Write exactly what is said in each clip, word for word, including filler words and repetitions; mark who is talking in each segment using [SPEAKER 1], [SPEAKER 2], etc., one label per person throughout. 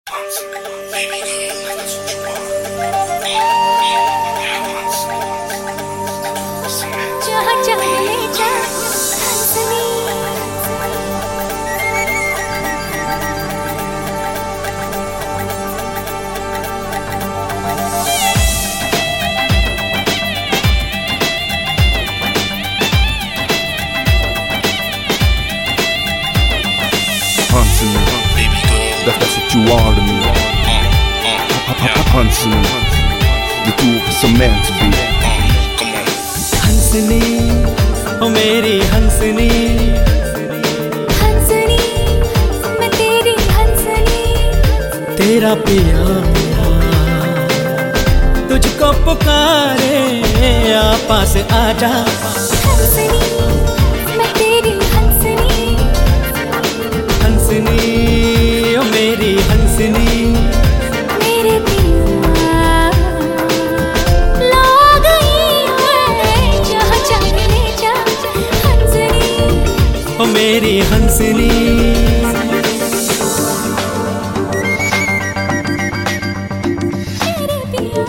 [SPEAKER 1] That's, that's what you are to me. Hansini, you're too so meant to be.
[SPEAKER 2] हंसनी ओ मेरी हंसनी,
[SPEAKER 3] हंसनी मैं तेरी हंसनी,
[SPEAKER 2] तेरा पिया तुझको पुकारे, आ पास आजा।
[SPEAKER 3] हंसनी मैं तेरी हंसनी,
[SPEAKER 2] हंसनी ओ मेरी हंसनी,
[SPEAKER 3] मेरे पिया ला गई है जहाँ चाहे ले जा। हंसनी
[SPEAKER 2] ओ मेरी हंसनी,
[SPEAKER 3] मेरे पिया।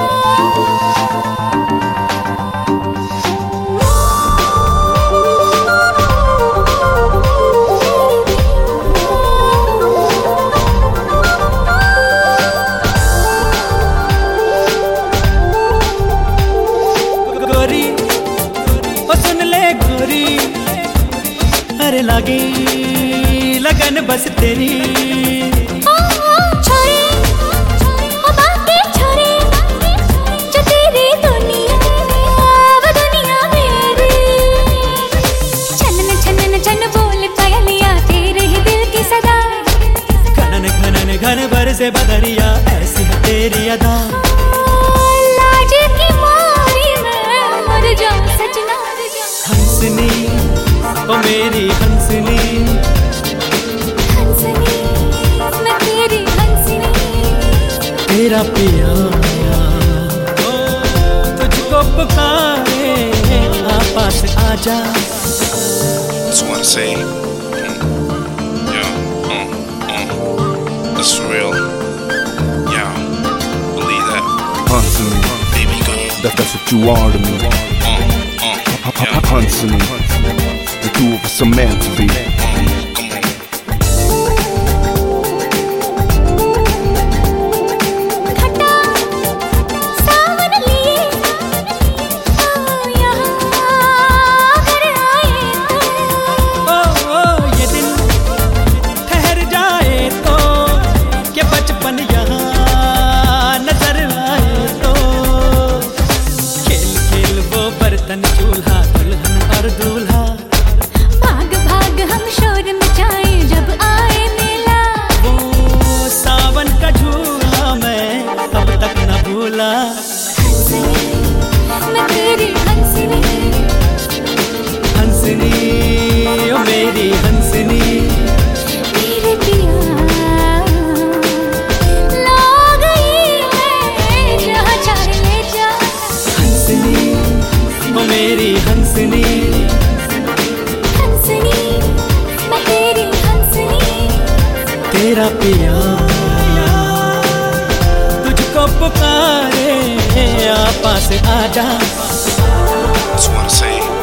[SPEAKER 2] गोरी ओ सुन ले गोरी, अरे लगी लगन बस तेरी।
[SPEAKER 3] ओ छोरे ओ बाकी छोरे, जो तेरी दुनिया वो दुनिया मेरी। छनन छनन छन बोल पायलिया, तेरे ही दिल की सदा।
[SPEAKER 2] घनन घनन घन भर से बदरिया, ऐसी है तेरी अदा।
[SPEAKER 3] लाज की मारी मैं मर जाऊं सजना।
[SPEAKER 2] हंसनी ओ मेरी हंसनी,
[SPEAKER 3] हंसनी मैं तेरी हंसनी,
[SPEAKER 2] तेरा पिया ओ तुझको पुकारे, आ पास आजा।
[SPEAKER 4] Just wanna say, mm, yeah, mm, mm, that's for real. Yeah, believe that.
[SPEAKER 1] Hansini,
[SPEAKER 4] Baby girl.
[SPEAKER 1] that, that's what you are to me.
[SPEAKER 4] Mm, mm, yeah,
[SPEAKER 1] Hansini, you're too so meant to be.
[SPEAKER 4] mm, come on.
[SPEAKER 3] घटा सावन लिए ओ यहाँ घर आए तो।
[SPEAKER 2] ओ ओ ये दिन ठहर जाए तो, कि बचपन यहाँ नजर आए तो। खेल खेल वो बर्तन चूल्हा, दुल्हन और दूल्हा।
[SPEAKER 3] भाग भाग हम शोर मचाए जब आए मेला।
[SPEAKER 2] वो सावन का झूला मैं अब तक न भूला।
[SPEAKER 3] हंसनी मैं तेरी हंसनी,
[SPEAKER 2] हंसनी ओ मेरी हंसनी,
[SPEAKER 3] मेरे पिया ला गई है जहाँ चाहे ले जा।
[SPEAKER 2] हंसनी ओ मेरी हंसनी,
[SPEAKER 3] हंसनी मैं तेरी हंसनी,
[SPEAKER 2] तेरा पिया तुझको पुकारे, आ पास आजा।
[SPEAKER 4] Just wanna say.